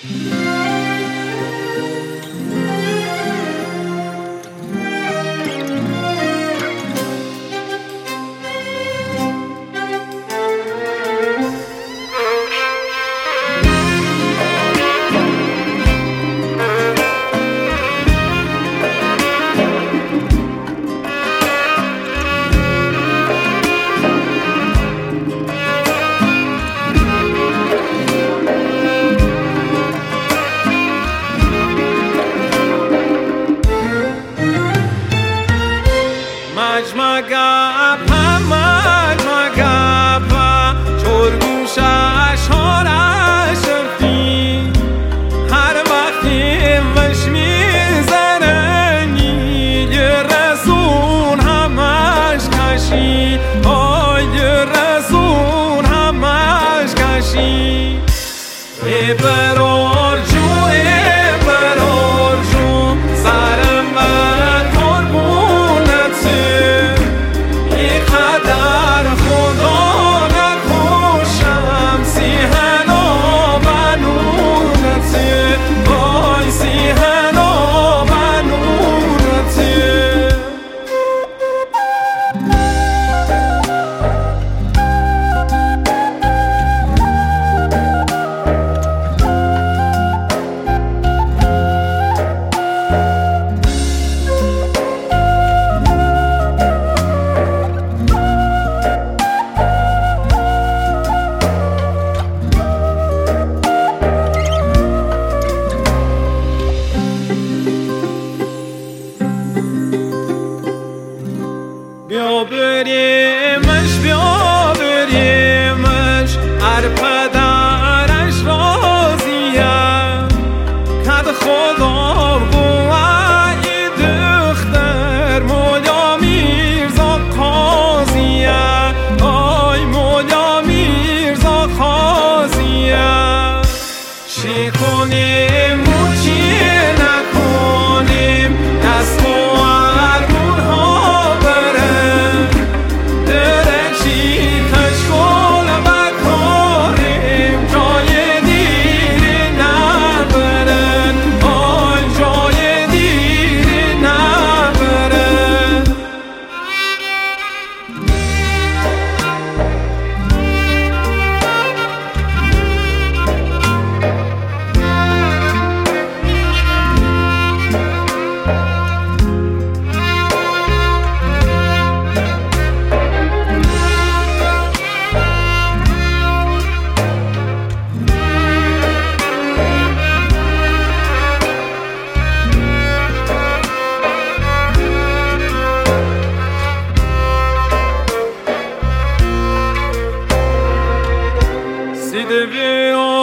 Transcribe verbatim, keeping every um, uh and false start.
مجمگپا مجمگپا چرگوشش هارش شرفی هر وقتی وش میزنه نیل رسون همش کشی آی رسون همش کشی برار جو برار جو سرم بیا بریمش بیا بریمش هر پدرش راضیه کد خدا بوی دختر مولا میرزا قاضیه آی مولا میرزا قاضیه چی کنیم و چی نکنیم دست و Si devi